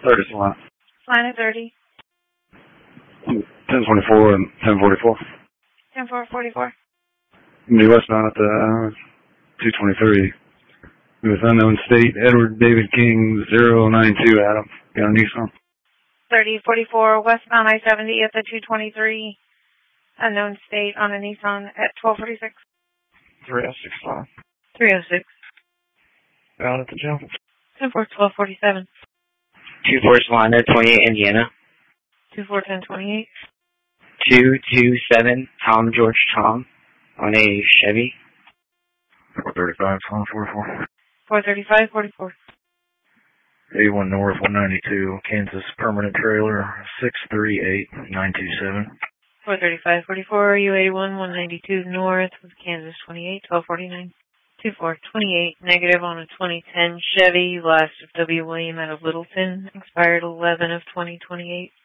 30 is the line. Line at 30. 1024 and 1044. 10-4-44. Be westbound at the 223. With unknown state, Edward David King, 092, Adam. Got a Nissan. 3044 westbound I-70 at the 223. Unknown state on a Nissan at 1246. 306 line. 306. Down at the jump. 10-4-1247. 2-4 line at 28 Indiana. 24-10-28. 227 Tom George Tom on a Chevy. 435, 144. 435-44. 81 North, 192, Kansas permanent trailer, 638927. 435-44, U81, 192 North with Kansas 28, 1249. 2428, negative on a 2010 Chevy, last of W. William out of Littleton, expired 11 of 2028.